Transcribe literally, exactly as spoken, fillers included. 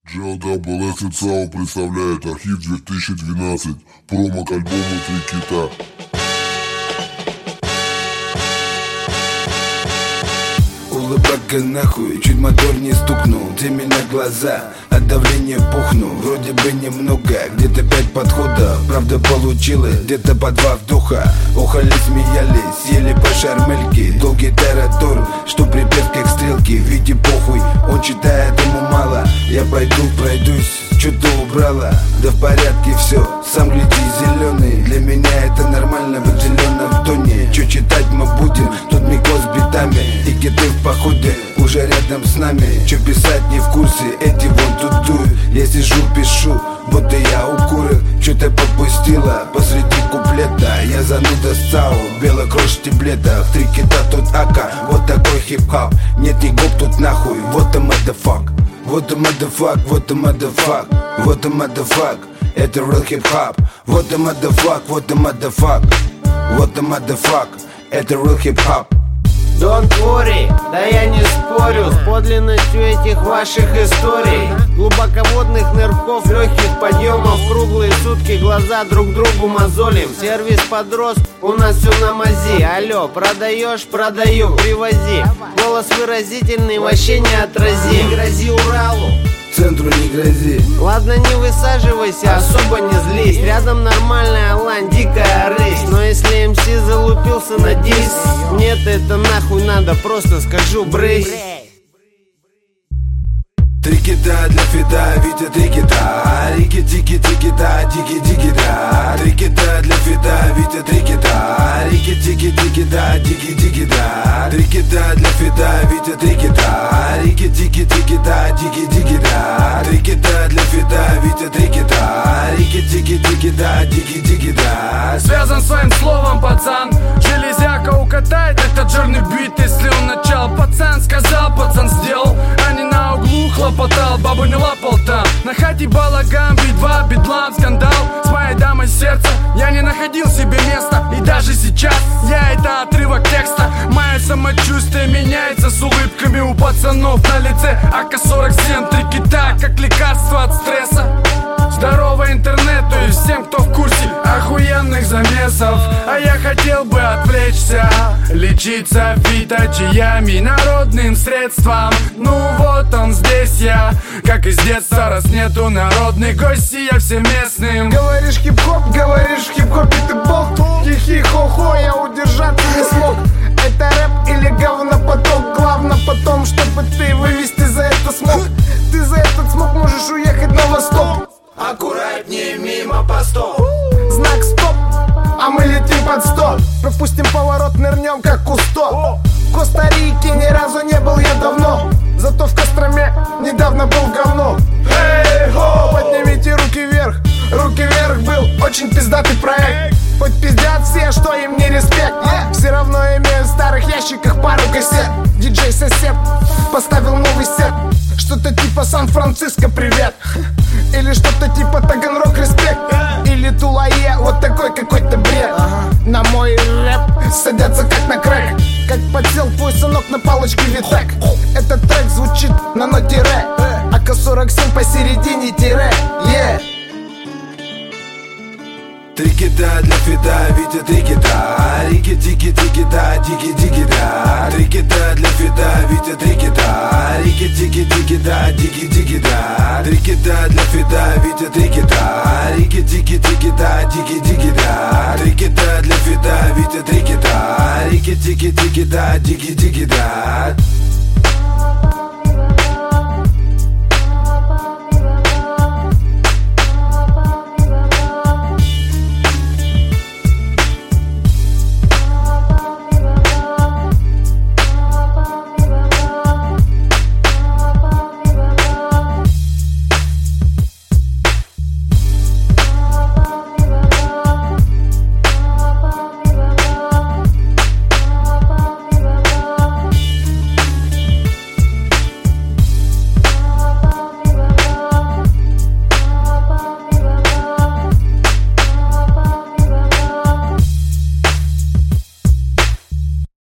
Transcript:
джи эл дабл эс и ЦАО представляет архив две тысячи двенадцать, промо к альбому «Три кита». Улыбка нахуй, чуть мотор не стукнул. Ты меня глаза, от давления пухну. Вроде бы немного, где-то пять подходов. Правда получилось, где-то по два вдоха. Ухали, смеялись, ели по шармельке. Долгий таратор, что припев как стрелки. Види похуй, он читает, ему мало. Я пойду, пройдусь, что-то убрала. Да в порядке все, сам гляди зеленый. Для меня это нормально, в зеленом тоне. Че читать мы будем, тут микоз битами. И киты в походе, уже рядом с нами. Че писать не в курсе, эти вон тут дуют. Я сижу, пишу, будто я у куры. Че-то попустила посреди куплета. Я зануда с ЦАО, белая кровь в таблетах. Три кита, тут ака, вот такой хип-хоп. Нет ни гоп тут нахуй, вот a motherfuck. Вот a motherfuck, вот a motherfuck. Вот a motherfuck, это real хип-хоп. Вот a motherfuck, вот a motherfuck. Вот a motherfuck, это real хип-хоп. Don't worry, да я не спорю с подлинностью этих ваших историй. Глубоководных нырков, легких подъемов, круглые сутки глаза друг другу мозолим. Сервис подрос, у нас все на мази. Алло, продаешь, продаю, привози. Голос выразительный, вообще не отрази. Не грози Уралу, Центру не грози. Ладно, не высаживайся, особо не злись. Рядом нормальная лань, дикая рысь. Но если эм си залупился на диск, нет, это нахуй надо, просто скажу брысь. Три кита для фита, Витя, три кита. Рики, тики, тики, да, дики, дики, да. Три кита для фита, Витя, три кита. Рики, тики, тики, да, дики, дики, да. Три кита для фита, Витя, три кита. Рики, тики, тики, да, дики, дики, да. Три кита для фита, Витя, три кита. Рики, тики, тики, да, дики, дики, да. Связан своим словом, пацан. Железяка укатает этот жирный бит, если он начал. Пацан сказал, пацан сделал, а не на углу хлопотал, бабу не лапал там. На хате балаган, би-два, бедлам, скандал. С моей дамой сердца я не находил себе места. И даже сейчас я это отрывок текста. Мое самочувствие меняется с улыбками у пацанов на лице. а ка сорок семь, три кита, как лекарство от стресса. Здорово интернету и всем, кто в курсе охуенных замесов. А я хотел бы отвлечься, лечиться фиточаями, народным средством. Ну вот он здесь я, как из детства, раз нету народных гостей, я всем местным. Говоришь хип-хоп, говоришь в хип-хопе ты бог. Хихи-хо-хо, я удержаться не смог. Это рэп или говнопоток? Главное потом, чтобы ты вывести за это смог. Ты за этот смог можешь уехать на восток. Аккуратнее мимо постов. Знак стоп, а мы летим под стоп. Пропустим поворот, нырнем как Кусто. В Коста-Рике ни разу не был я давно, зато в Костроме недавно был говно. Эй-хо, поднимите руки вверх. Руки вверх был очень пиздатый проект. Хоть пиздят все, что им не респект, yeah. Все равно имею в старых ящиках пару кассет. Диджей-сосед поставил новый сет. Что-то типа Сан-Франциско, привет. Или что-то типа Таганрог, респект. Или Тулае, вот такой какой-то бред. На мой рэп садятся как на крэк. Как подсел твой сынок на палочке Витек. Этот трек звучит на ноте ре. а ка сорок семь посередине тире, yeah. Три кита для фита, Витя, три кита. Рики, тики, тики, да, дики, дики, да. Три кита для фита, Витя, три кита. Рики, тики, тики, да, дики, дики, да. Три кита для фита, Витя, три кита. Рики, тики, тики, да, дики, дики, да. Три кита для фита, Витя, три кита. Рики, тики, тики, да, дики, дики, да.